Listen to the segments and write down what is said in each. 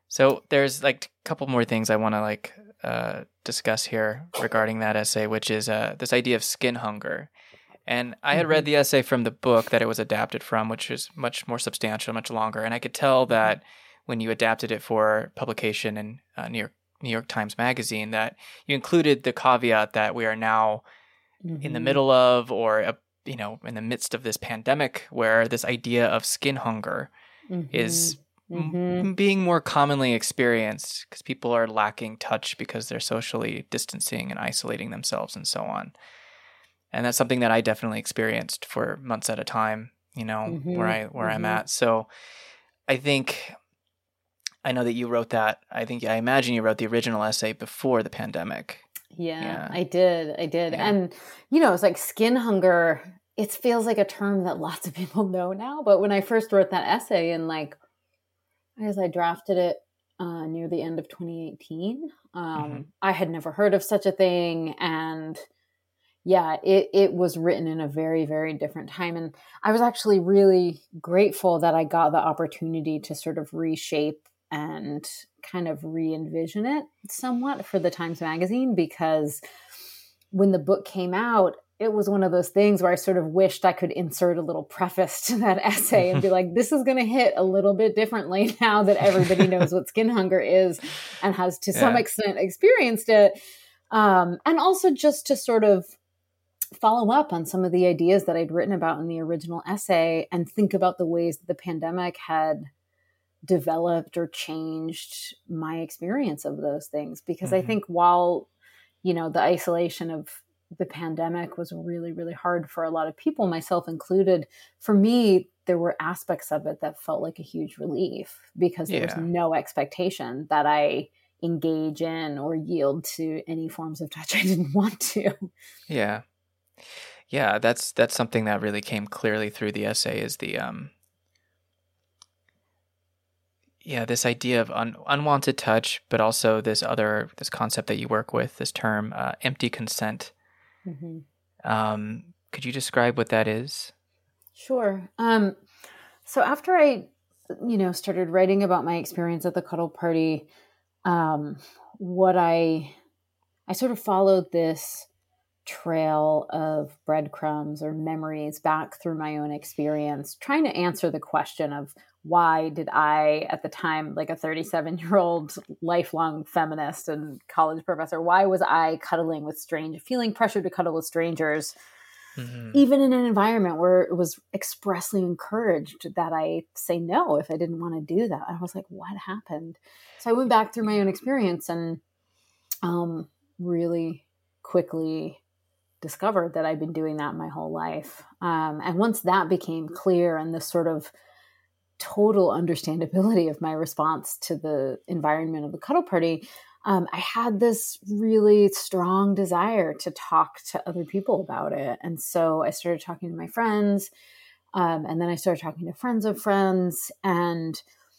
So there's like a couple more things I want to discuss here regarding that essay, which is this idea of skin hunger. And I had read the essay from the book that it was adapted from, which is much more substantial, much longer. And I could tell that when you adapted it for publication in New York Times Magazine, that you included the caveat that we are now in the middle of, or in the midst of this pandemic, where this idea of skin hunger is being more commonly experienced because people are lacking touch because they're socially distancing and isolating themselves and so on. And that's something that I definitely experienced for months at a time, where I'm at. So I know that you wrote that. I imagine you wrote the original essay before the pandemic. Yeah. I did. Yeah. And, it's like skin hunger. It feels like a term that lots of people know now. But when I first wrote that essay as I drafted it near the end of 2018, I had never heard of such a thing. And yeah, it was written in a very, very different time. And I was actually really grateful that I got the opportunity to sort of reshape and kind of re-envision it somewhat for the Times Magazine, because when the book came out, it was one of those things where I sort of wished I could insert a little preface to that essay and be like, this is going to hit a little bit differently now that everybody knows what skin hunger is and has to some extent experienced it. And also just to sort of follow up on some of the ideas that I'd written about in the original essay and think about the ways that the pandemic had developed or changed my experience of those things. Because I think while, the isolation of the pandemic was really, really hard for a lot of people, myself included, for me, there were aspects of it that felt like a huge relief because there was no expectation that I engage in or yield to any forms of touch I didn't want to. Yeah. Yeah, that's something that really came clearly through the essay is the this idea of unwanted touch, but also this concept that you work with, this term empty consent. Could you describe what that is? Sure. So after I, started writing about my experience at the Cuddle Party, what I sort of followed this trail of breadcrumbs or memories back through my own experience, trying to answer the question of why did I, at the time, like a 37-year-old lifelong feminist and college professor, why was I feeling pressure to cuddle with strangers, even in an environment where it was expressly encouraged that I say no if I didn't want to do that? I was like, what happened? So I went back through my own experience and really quickly discovered that I'd been doing that my whole life. And once that became clear and this sort of total understandability of my response to the environment of the Cuddle Party, I had this really strong desire to talk to other people about it. And so I started talking to my friends, and then I started talking to friends of friends. And,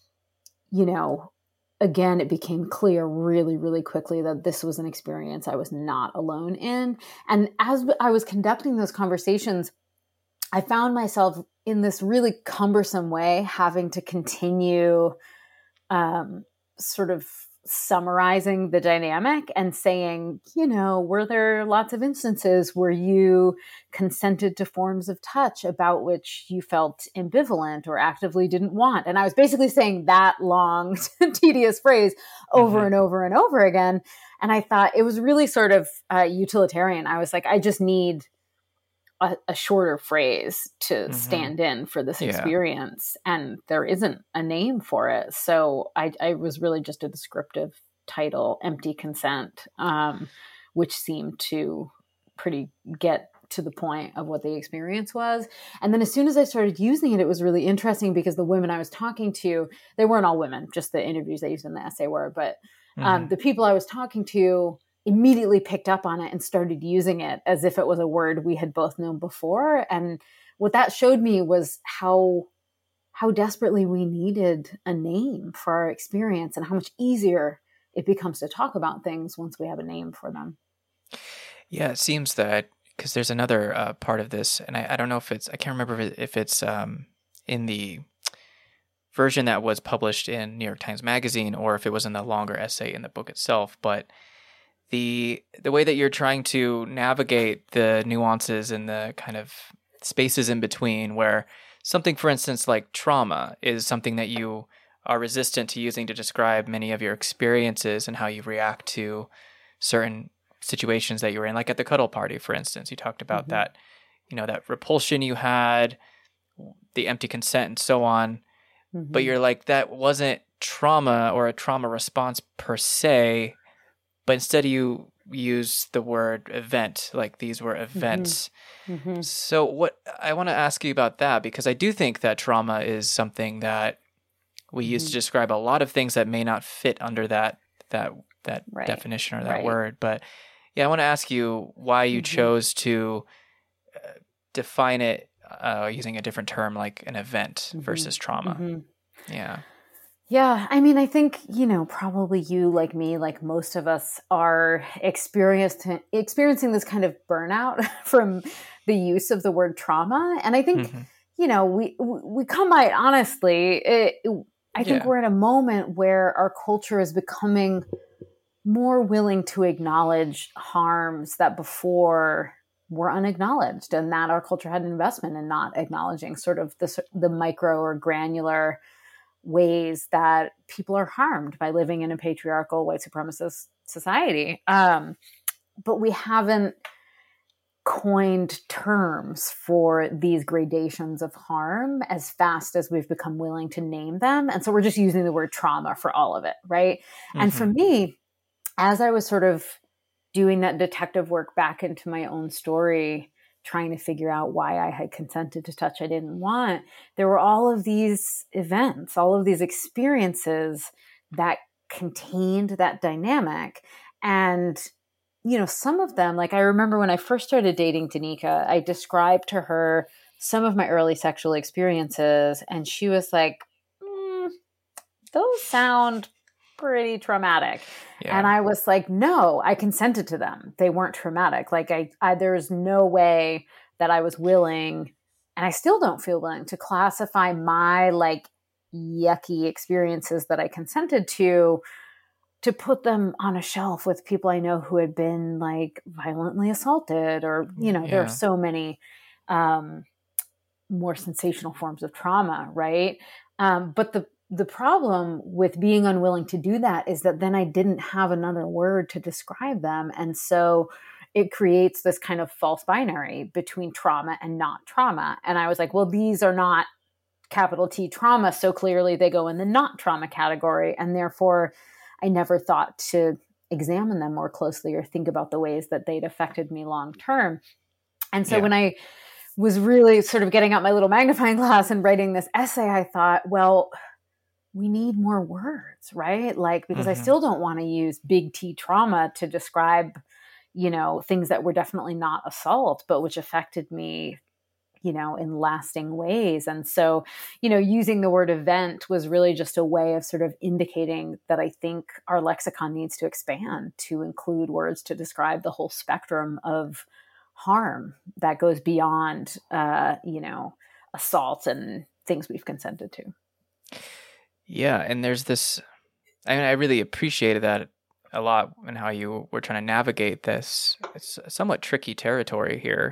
again, it became clear really, really quickly that this was an experience I was not alone in. And as I was conducting those conversations, I found myself in this really cumbersome way having to continue sort of summarizing the dynamic and saying, were there lots of instances where you consented to forms of touch about which you felt ambivalent or actively didn't want? And I was basically saying that long, tedious phrase over and over and over again. And I thought it was really sort of utilitarian. I was like, I just need a shorter phrase to stand in for this experience. And there isn't a name for it. So I was really just a descriptive title, Empty Consent, which seemed to pretty get to the point of what the experience was. And then as soon as I started using it, it was really interesting because the women I was talking to, they weren't all women, just the interviews I used in the essay were, but the people I was talking to immediately picked up on it and started using it as if it was a word we had both known before. And what that showed me was how desperately we needed a name for our experience and how much easier it becomes to talk about things once we have a name for them. Yeah, it seems that because there's another part of this, and I don't know if it's, I can't remember if it's in the version that was published in New York Times Magazine or if it was in the longer essay in the book itself. But the way that you're trying to navigate the nuances and the kind of spaces in between, where something, for instance, like trauma is something that you are resistant to using to describe many of your experiences and how you react to certain situations that you were in, like at the cuddle party, for instance. You talked about that, that repulsion you had, the empty consent and so on. But you're like, that wasn't trauma or a trauma response per se, but instead you use the word event, like these were events. So what I want to ask you about that, because I do think that trauma is something that we use to describe a lot of things that may not fit under that definition or that word. But yeah, I want to ask you why you chose to define it using a different term, like an event versus trauma. Yeah. Yeah. I mean, I think, probably you, like me, like most of us are experiencing this kind of burnout from the use of the word trauma. And I think, we come by it honestly. I think we're in a moment where our culture is becoming more willing to acknowledge harms that before were unacknowledged, and that our culture had an investment in not acknowledging sort of the micro or granular ways that people are harmed by living in a patriarchal white supremacist society. But we haven't coined terms for these gradations of harm as fast as we've become willing to name them. And so we're just using the word trauma for all of it, right? And for me, as I was sort of doing that detective work back into my own story, trying to figure out why I had consented to touch I didn't want, there were all of these events, all of these experiences that contained that dynamic. And, some of them, like I remember when I first started dating Danica, I described to her some of my early sexual experiences, and she was like, those sound pretty traumatic. Yeah. And I was like, no, I consented to them. They weren't traumatic. Like there's no way that I was willing, and I still don't feel willing to classify my like yucky experiences that I consented to put them on a shelf with people I know who had been like violently assaulted, or, there are so many more sensational forms of trauma. Right. But the problem with being unwilling to do that is that then I didn't have another word to describe them. And so it creates this kind of false binary between trauma and not trauma. And I was like, well, these are not capital T trauma. So clearly they go in the not trauma category. And therefore I never thought to examine them more closely or think about the ways that they'd affected me long term. And so when I was really sort of getting out my little magnifying glass and writing this essay, I thought, well, we need more words, right? Like, because I still don't want to use big T trauma to describe, things that were definitely not assault, but which affected me, in lasting ways. And so, using the word event was really just a way of sort of indicating that I think our lexicon needs to expand to include words to describe the whole spectrum of harm that goes beyond, assault and things we've consented to. Yeah. And there's this, I really appreciated that a lot and how you were trying to navigate this. It's somewhat tricky territory here.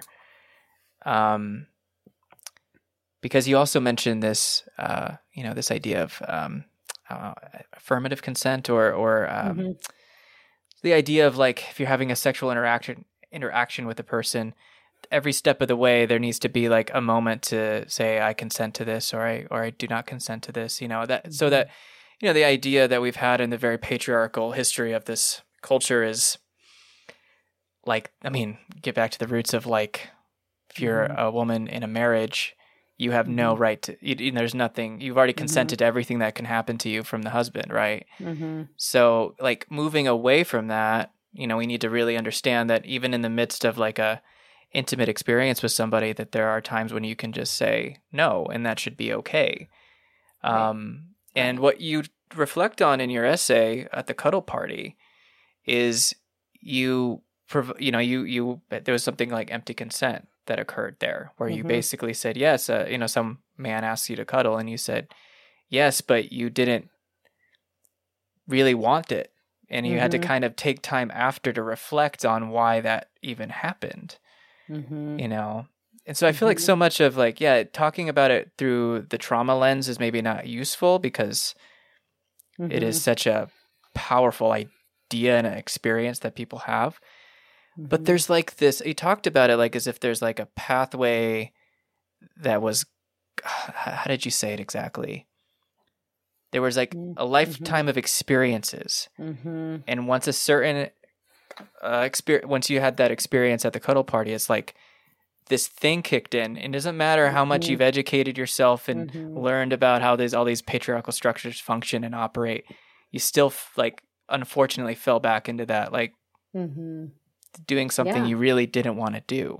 Because you also mentioned this, this idea of affirmative consent or the idea of like, if you're having a sexual interaction with a person, every step of the way, there needs to be like a moment to say, I consent to this, or I do not consent to this, so that, the idea that we've had in the very patriarchal history of this culture is like, get back to the roots of like, if you're a woman in a marriage, you have no right to, there's nothing, you've already consented to everything that can happen to you from the husband, right? So like moving away from that, we need to really understand that even in the midst of like a intimate experience with somebody, that there are times when you can just say no, and that should be okay. And what you reflect on in your essay at the cuddle party is there was something like empty consent that occurred there, where you basically said yes. Some man asked you to cuddle, and you said yes, but you didn't really want it. And you had to kind of take time after to reflect on why that even happened, you know? And so I feel like so much of like, yeah, talking about it through the trauma lens is maybe not useful because it is such a powerful idea and an experience that people have. But there's like this, you talked about it like as if there's like a pathway that was, how did you say it exactly? There was like a lifetime of experiences. And once a certain once you had that experience at the cuddle party, it's like this thing kicked in. And it doesn't matter how much you've educated yourself and learned about how all these patriarchal structures function and operate, you still like unfortunately fell back into that, like doing something you really didn't want to do.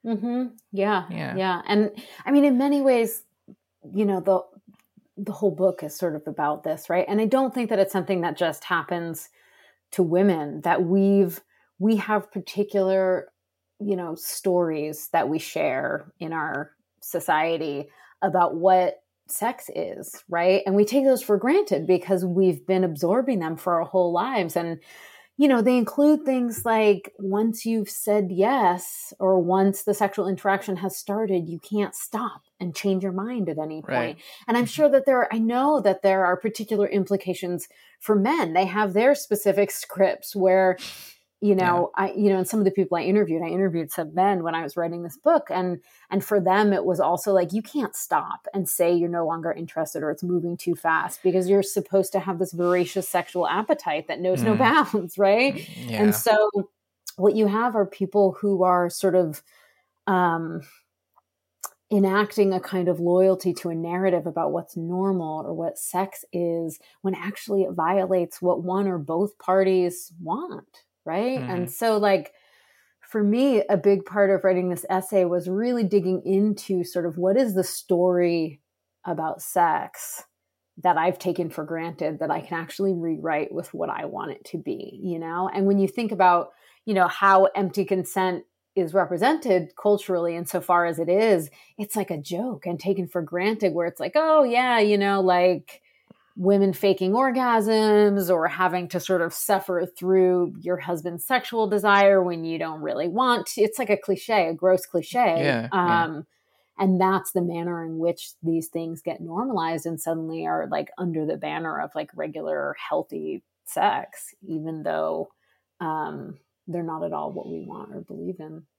Yeah. And I mean, in many ways, you know, the whole book is sort of about this, right? And I don't think that it's something that just happens to women, that we have particular, you know, stories that we share in our society about what sex is, right? And we take those for granted because we've been absorbing them for our whole lives. And, you know, they include things like once you've said yes, or once the sexual interaction has started, you can't stop and change your mind at any point. Right. And I'm sure that I know that there are particular implications for men. They have their specific scripts where, you know, and some of the people I interviewed some men when I was writing this book. And for them, it was also like, you can't stop and say you're no longer interested or it's moving too fast, because you're supposed to have this voracious sexual appetite that knows no bounds. Right. Yeah. And so what you have are people who are sort of, enacting a kind of loyalty to a narrative about what's normal or what sex is, when actually it violates what one or both parties want. Right. And so like, for me, a big part of writing this essay was really digging into sort of what is the story about sex that I've taken for granted that I can actually rewrite with what I want it to be, you know? And when you think about, you know, how empty consent is represented culturally, insofar as it is, it's like a joke and taken for granted, where it's like, oh yeah, you know, like women faking orgasms or having to sort of suffer through your husband's sexual desire when you don't really want to. It's like a cliche, a gross cliche. And that's the manner in which these things get normalized and suddenly are like under the banner of like regular healthy sex, even though they're not at all what we want or believe in.